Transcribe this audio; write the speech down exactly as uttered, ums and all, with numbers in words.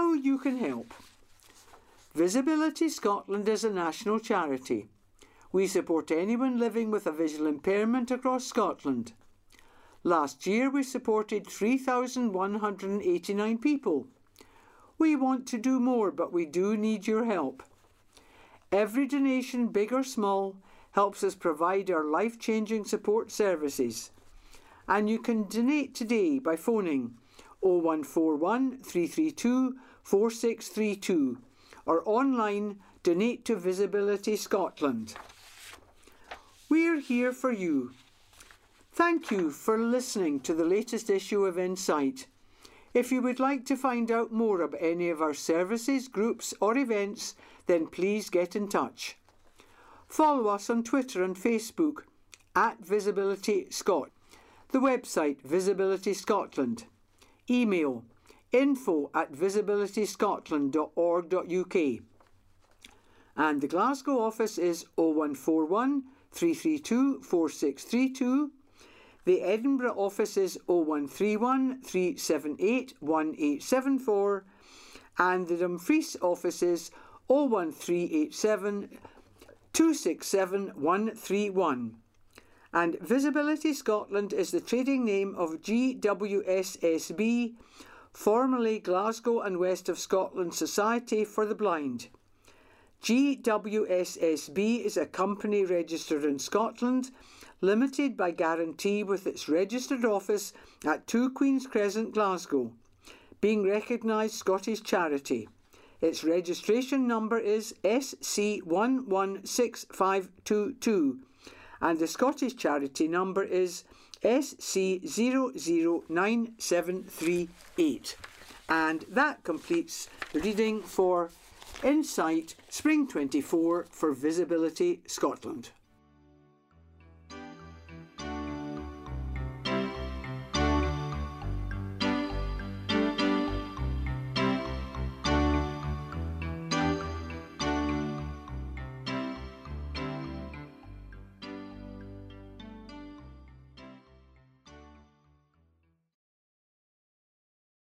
know you can help. Visibility Scotland is a national charity. We support anyone living with a visual impairment across Scotland. Last year we supported three thousand one hundred eighty-nine people. We want to do more, but we do need your help. Every donation, big or small, helps us provide our life-changing support services. And you can donate today by phoning oh one four one, three three two, four six three two or online donate to Visibility Scotland. We're here for you. Thank you for listening to the latest issue of Insight. If you would like to find out more about any of our services, groups or events, then please get in touch. Follow us on Twitter and Facebook at Visibility Scot. The website Visibility Scotland. Email info at visibility scotland dot org dot U K. And the Glasgow office is oh one four one, three three two, four six three two. The Edinburgh office is oh one three one, three seven eight, one eight seven four. And the Dumfries office is oh one three eight seven, two six seven, one three one. And Visibility Scotland is the trading name of G W S S B, formerly Glasgow and West of Scotland Society for the Blind. G W S S B is a company registered in Scotland, limited by guarantee with its registered office at two Queen's Crescent, Glasgow, being recognised Scottish charity. Its registration number is S C one one six five two two and the Scottish charity number is S C zero zero nine seven three eight. And that completes the reading for Insight Spring twenty-four for Visibility Scotland.